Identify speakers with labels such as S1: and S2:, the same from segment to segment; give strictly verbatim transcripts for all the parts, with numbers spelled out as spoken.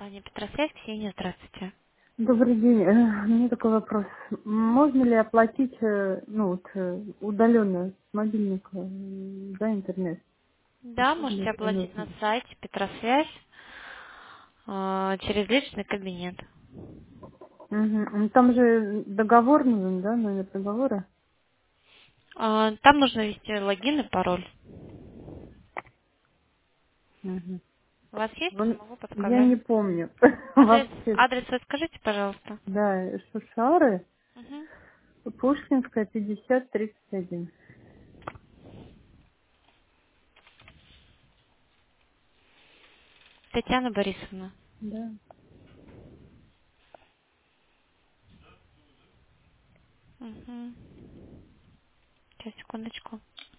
S1: Компания Петросвязь, Ксения, здравствуйте.
S2: Добрый день. Э, У меня такой вопрос. Можно ли оплатить, э, ну, вот, э, удаленно с мобильника, м, да, интернет?
S1: Да,
S2: Если
S1: можете
S2: это
S1: оплатить
S2: нужно.
S1: на сайте Петросвязь э, через личный кабинет.
S2: Мгм. Ну, там же договор нужен, да, номер договора?
S1: Э, Там нужно ввести логин и пароль.
S2: Мгм.
S1: У вас есть?
S2: Вон-
S1: Могу
S2: Я
S1: подсказать.
S2: не помню.
S1: Адрес,
S2: Вообще,
S1: адрес вы скажите, пожалуйста.
S2: да, Шушары,
S1: Мгм.
S2: Пушкинская, пятьдесят тридцать один.
S1: Татьяна Борисовна.
S2: Да.
S1: Мгм. Сейчас, секундочку.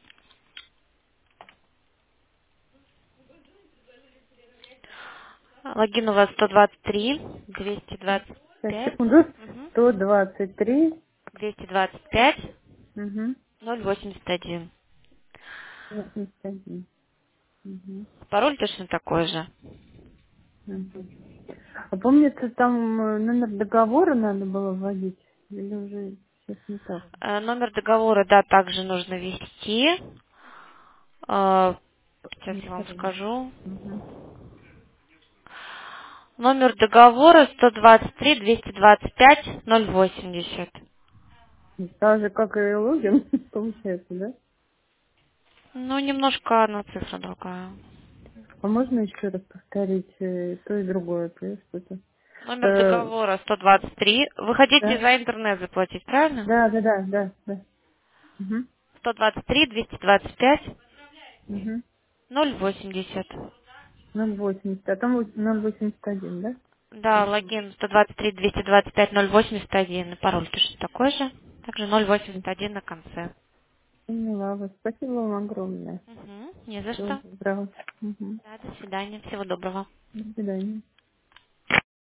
S1: Логин у вас сто двадцать три, двести двадцать
S2: Сейчас,
S1: пять,
S2: секунду.
S1: Мгм.
S2: сто двадцать три.
S1: двести двадцать пять,
S2: Угу.
S1: ноль восемьдесят один.
S2: восемьдесят один. Угу.
S1: Пароль точно такой же.
S2: Угу. А помнится, там э, номер договора надо было вводить? Или уже сейчас не так?
S1: Э, Номер договора, да, также нужно ввести. Э, Сейчас
S2: Не
S1: я вам
S2: помню.
S1: скажу.
S2: Угу.
S1: Номер договора сто двадцать три двести двадцать пять ноль восемьдесят.
S2: Так же, как и логин, получается, да?
S1: Ну, немножко одна цифра другая.
S2: А можно еще раз повторить э, то и другое, то есть что-то?
S1: Номер
S2: Э,
S1: договора сто двадцать три. Вы хотите
S2: да?
S1: за интернет заплатить, правильно?
S2: Да, да, да, да, да. Угу.
S1: сто двадцать три двести двадцать пять
S2: Угу.
S1: ноль восемьдесят.
S2: ноль восемьдесят, а там вот ноль восемьдесят один, да?
S1: Да,
S2: Получается.
S1: логин сто двадцать три двести двадцать пять ноль восемьдесят один. И пароль точно такой же. Также ноль восемьдесят один на конце.
S2: Поняла вас. Спасибо вам огромное.
S1: Угу, не за
S2: Всего
S1: что.
S2: доброго. Угу.
S1: Да, до свидания. Всего доброго.
S2: До свидания.